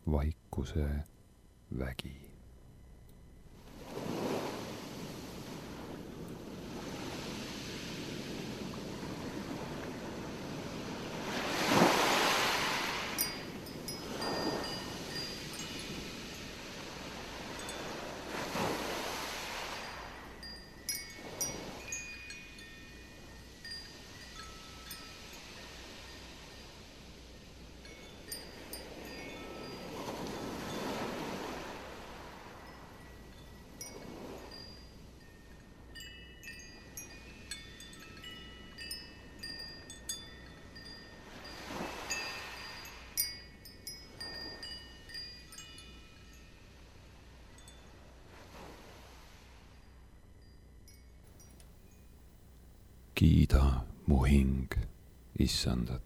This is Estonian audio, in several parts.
vaikuse vägi. Kiida mu hing Issandat.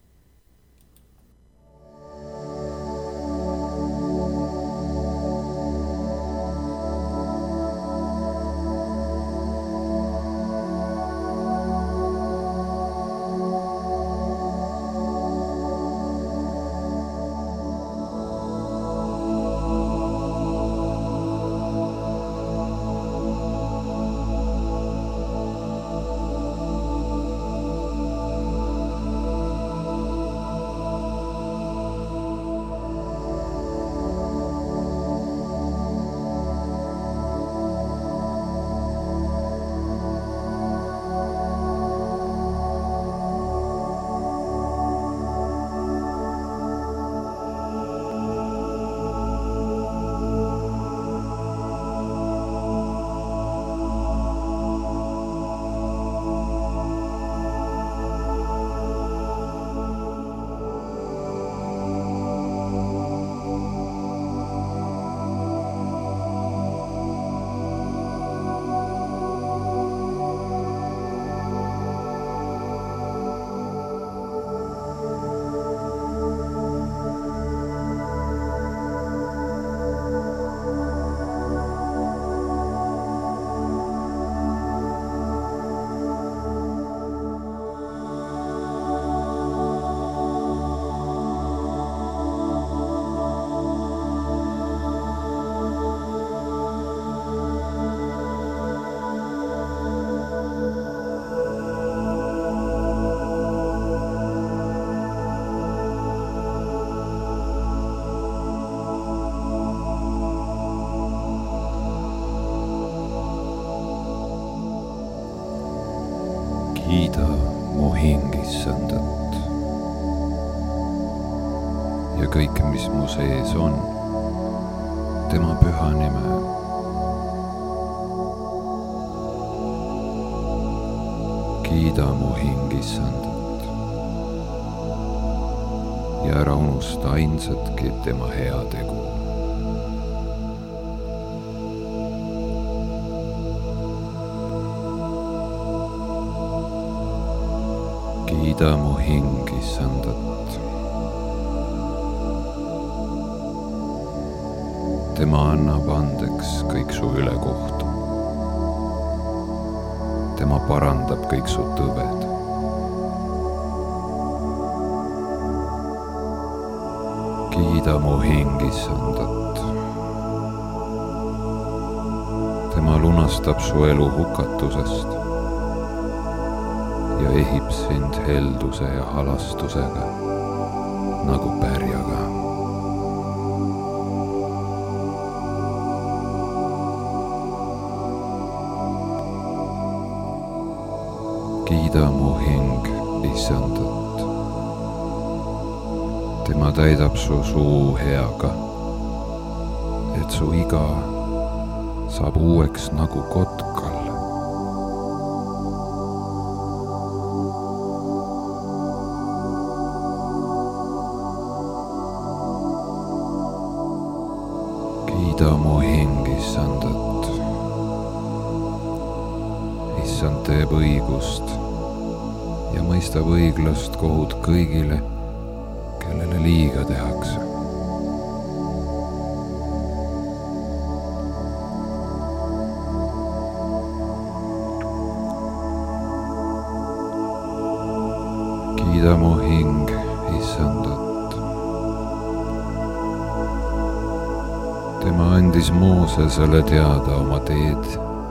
Kiida mu hing Issandat ja kõik, mis mu sees on, tema püha nime. Kiida mu hing Issandat ja ära unusta ainsatki tema heategu. Kiida mu hing Issandat. Tema annab andeks kõik su ülekohtu. Tema parandab kõik su tõved. Kiida mu hing Issandat. Tema lunastab su elu hukatusest ja ehib sind helduse ja halastusega nagu pärjaga. Kiida mu hing Issandat. Tema täidab su suu heaga, et su iga saab uueks nagu kotkal. Kiida mu hing Issandat. Issand teeb õigust ja mõistab õiglast kohut kõigile, kellele liiga tehakse. Kiida mu hing Issandat. tema andis Moosesele teada oma teed,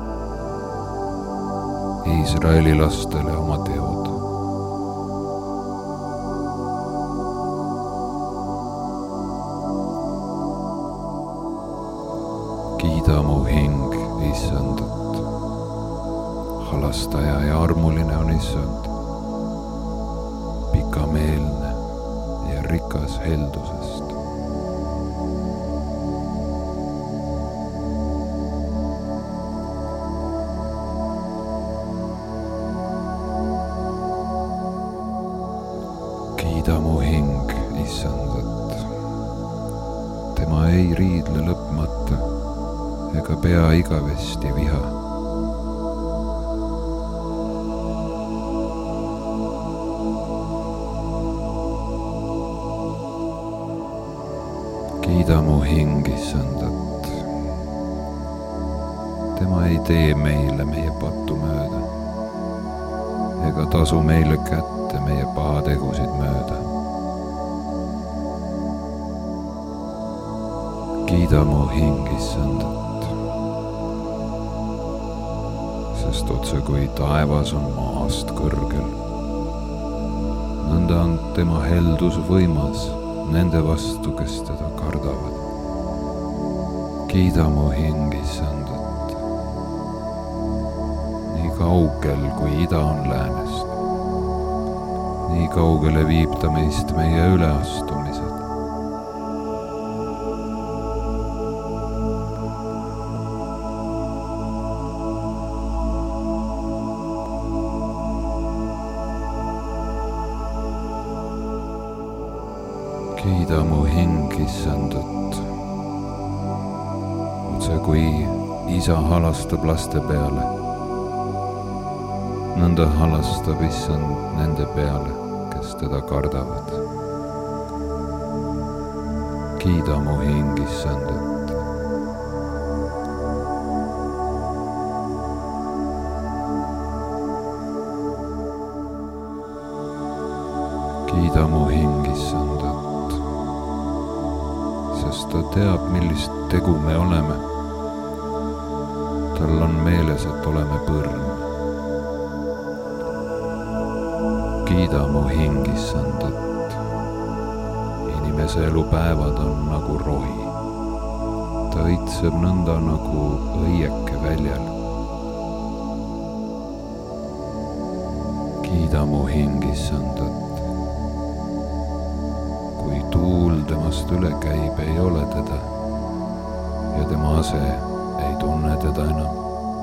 Iisraeli lastele oma teod. Kiida mu hing Issandat, halastaja ja armuline on Issand, pikameelne ja rikas heldusest. Kiida mu hing Issandat, tema ei riidle lõpmata ega pea igavesti viha. Kiida mu hing Issandat, tema ei tee meile meie pattu mööda ega tasu meile kätte meie pahategusid mööda. Kiida mu hing Issandat, sest otse kui taevas on maast kõrgel, nõnda on tema heldus võimas nende vastu, kes teda kardavad. Kiida mu hing Issandat, nii kaugel kui ida on läänest, nii kaugele viib ta meist meie üleastumised. Kiida mu hing Issandat, otse kui isa halastab laste peale, nõnda halastab Issand nende peale, kes teda kardavad. Kiida mu hing Issandat. Kiida mu hing Issandat, sest ta teab, millist tegu me oleme. Tal on meeles, et oleme põrn. Kiida mu hing Issandat. Inimese elupäevad on nagu rohi. Ta õitseb nõnda nagu õieke väljal. Kiida mu hing Issandat. Kui tuul temast üle käib, ei ole teda ja tema ase ei tunne teda enam.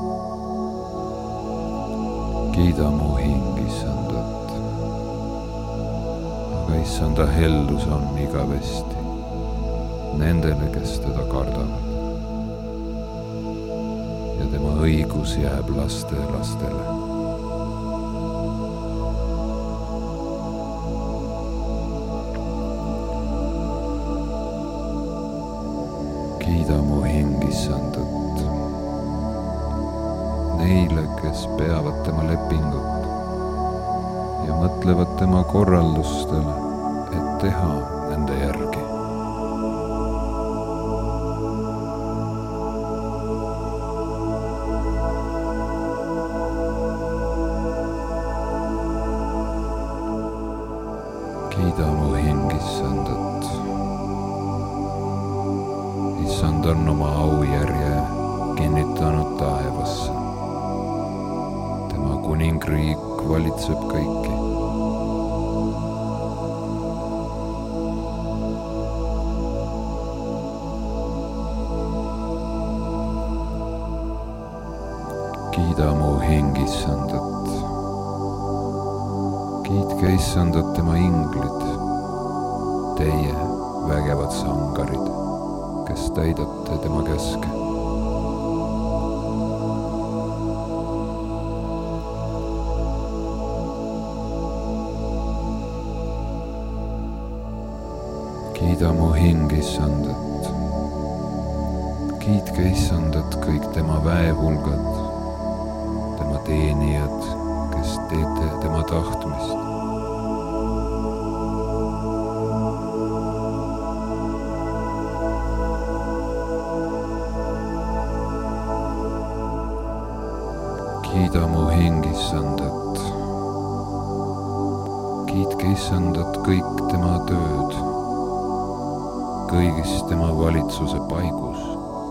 Kiida mu hing Issandat. Aga Issanda heldus on igavesti nendele, kes teda kardavad. Ja tema õigus jääb laste lastele. Kiida mu hing Issandat. Neile, kes peavad tema lepingut ja mõtlevad tema korraldustele, et teha nende järgi. Kiida mu hing Issandat. Issand on oma aujärje kinnitanud taevasse. Tema kuningriik valitseb kõiki. Kiida mu hing Issandat. Kiitke Issandat tema inglid, teie vägevad sangarid, kes täidate tema käske. Kiida mu hing Issandat. Kiitke Issandat kõik tema väehulgad, tema teenijad, kes teete tema tahtmist. kiida mu hing Issandat. Kiitke Issandat kõik tema tööd, kõigis tema valitsuse paigus.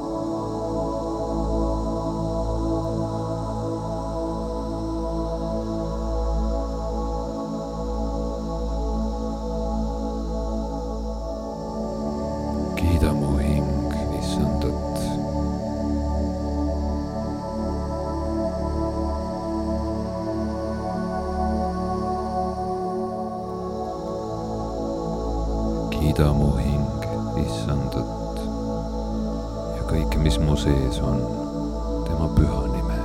Kiida mu hing Issandat. Kiida mu hing Issandat ja kõik, mis mu sees on, tema püha nime.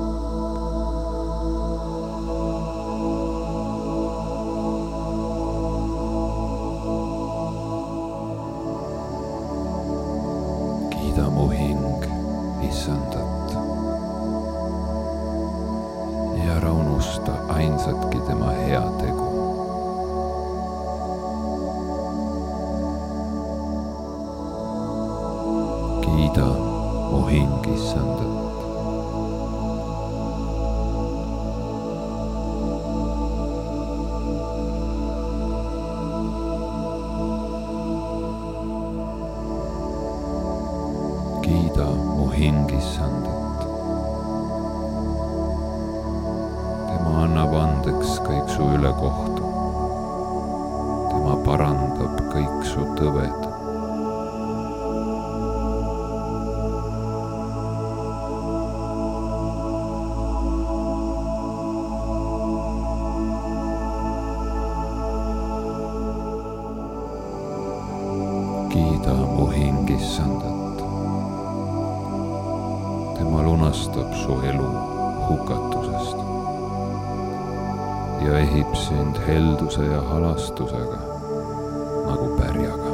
Kiida mu hing Issandat ja ära unusta ainsatki tema heategu. Kiida mu hing Issandat. Kiida mu hing Issandat. Tema annab andeks kõik su ülekohtu. Tema parandab kõik su tõved. Kiida mu hing Issandat. Tema lunastab su elu hukatusest ja ehib sind helduse ja halastusega nagu pärjaga.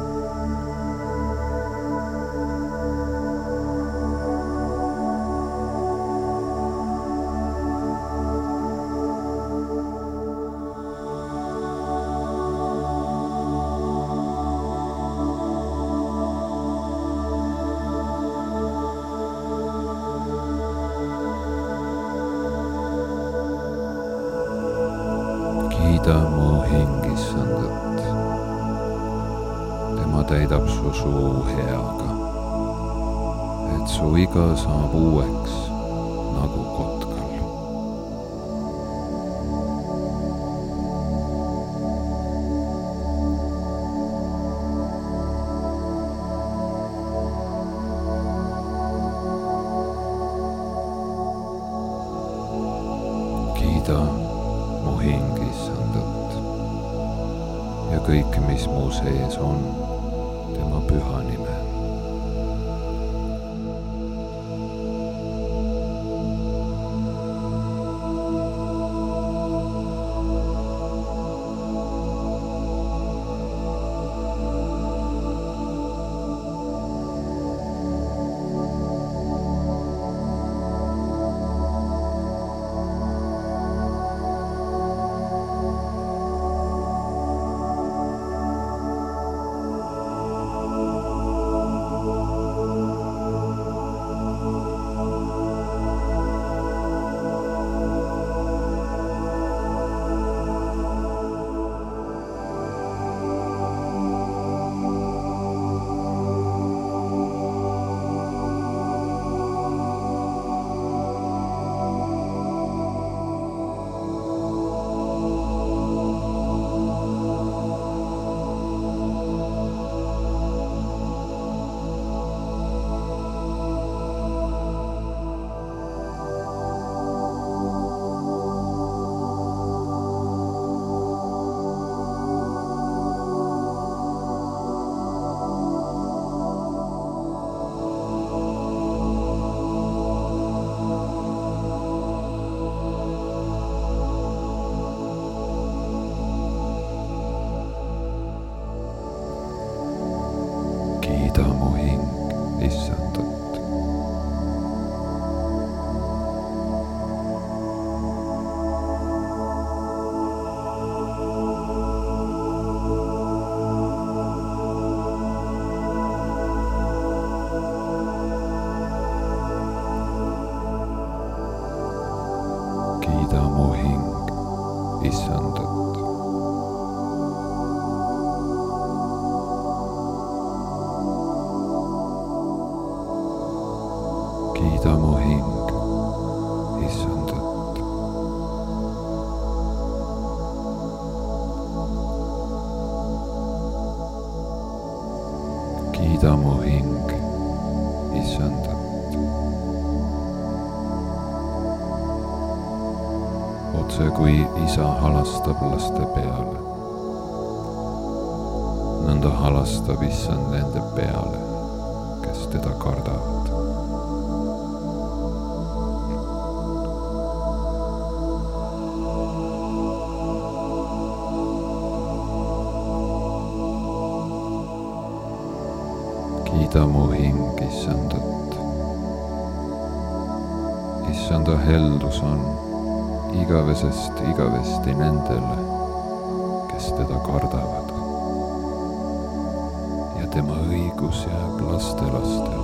Kiida mu hing Issandat. Tema täidab su suu heaga, et su iga saab uueks nagu kotkal. Kiida mu hing Issandat ja kõik, mis mu sees on, tema püha nime. Kiida mu hing Issandat. kiida mu hing issandat. otse kui isa halastab laste peale, nõnda halastab issand nende peale, kes teda kardavad. kiida mu hing issandat. issanda heldus on igavesest igavesti nendele, kes teda kardavad, ja tema õigus jääb lastelastele.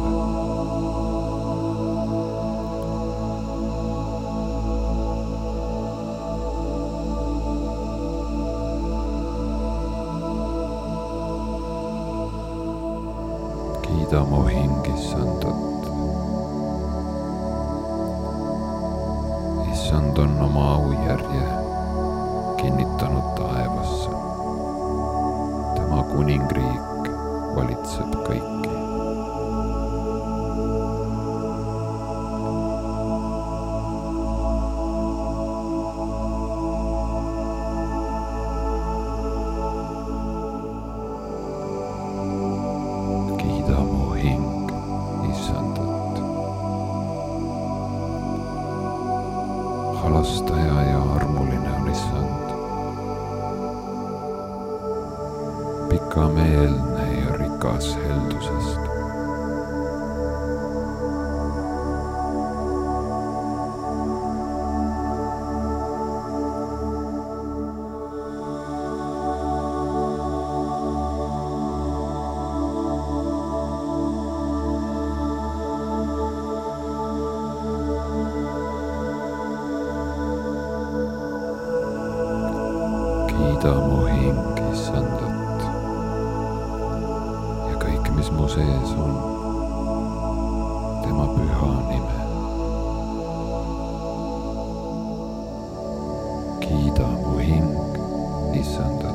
kiida mu hing issandat. issand on oma aujärje kinnitanud taevasse. tema kuningriik valitseb kõiki. kiida mu hing issandat. halastaja ja armuline on issand, pikameelne ja rikas heldusest. kiida mu hing issandat ja kõik, mis mu sees on, tema püha nime. kiida mu hing issandat.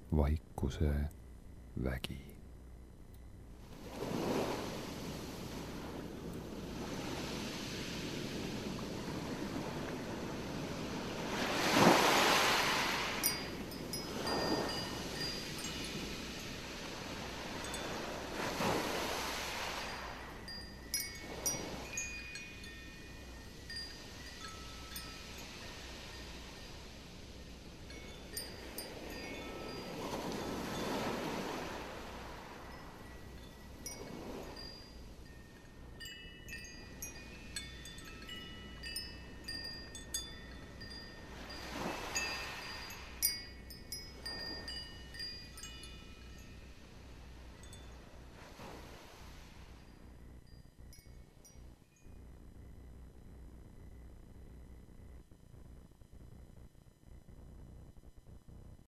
vaikuse vägi.